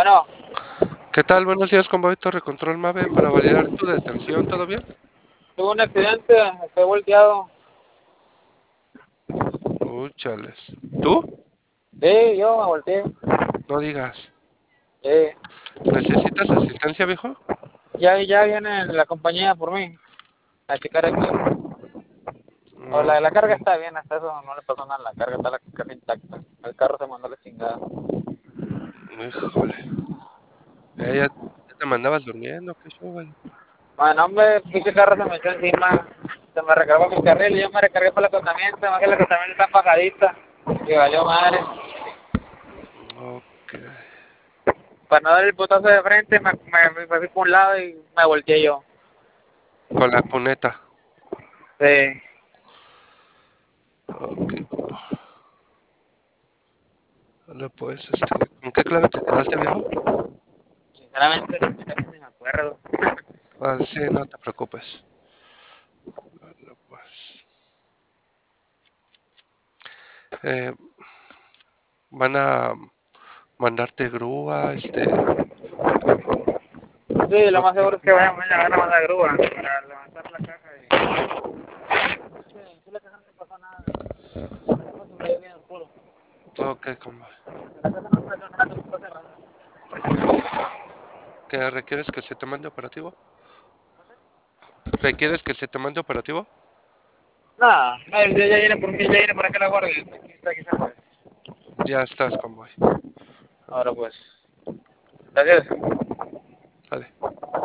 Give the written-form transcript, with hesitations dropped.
Bueno, ¿Qué tal? Buenos días, convoy Torre Control Mave para validar tu detención. ¿Todo bien? tuve un accidente, estoy volteado. Uy, chales. ¿Tú? Sí, yo me volteé. No digas. Sí. ¿Necesitas asistencia, viejo? Ya viene la compañía por mí a checar aquí. O la de la Ok. carga está bien, hasta eso no le pasó nada. La carga está la carga intacta. El carro se mandó a la chingada. Híjole. Ya te mandabas durmiendo, qué show, güey. Bueno, hombre, pinche carro se me echó encima. Se me recargó mi carril y yo me recargué por el acotamiento. Más que el acotamiento está bajadita. Y valió madre. Ok. Para no dar el putazo de frente, me fui por un lado y me volteé yo. Con la cuneta. Sí. Ok. Vale, pues, ¿con qué clave te quedaste, viejo? Sinceramente, ni me acuerdo. Ah, sí, no te preocupes. Vale, pues. Eh, Van a mandarte grúa, Sí, lo lo más que... seguro es que vayan a llegar a mandar grúa para levantar la caja. Sí, la caja no le pasó nada. La caja sobrevivió bien oscuro. Ok, convoy. La caja no pasó nada, no fue cerrada. ¿Qué requieres que se te mande operativo? ¿Requieres que se te mande operativo? Nada, no, ya viene por mí, ya viene por acá la guardia. Aquí se fue. Ya estás, convoy. Ahora pues, gracias. Vale.